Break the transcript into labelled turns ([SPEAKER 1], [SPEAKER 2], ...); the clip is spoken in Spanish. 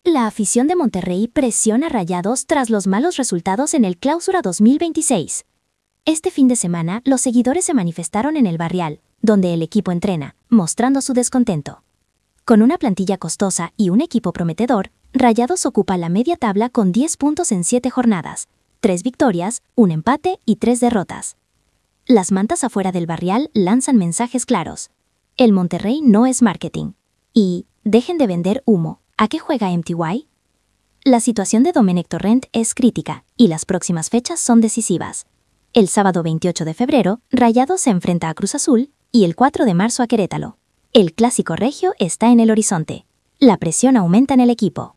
[SPEAKER 1] La afición de Monterrey presiona a Rayados tras los malos resultados en el Clausura 2026. Este fin de semana, los seguidores se manifestaron en el Barrial, donde el equipo entrena, mostrando su descontento. Con una plantilla costosa y un equipo prometedor, Rayados ocupa la media tabla con 10 puntos en 7 jornadas, 3 victorias, 1 empate y 3 derrotas. Las mantas afuera del Barrial lanzan mensajes claros. El Monterrey no es marketing. Y, dejen de vender humo. ¿A qué juega MTY? La situación de Domenech Torrent es crítica y las próximas fechas son decisivas. El sábado 28 de febrero, Rayados se enfrenta a Cruz Azul y el 4 de marzo a Querétaro. El clásico regio está en el horizonte. La presión aumenta en el equipo.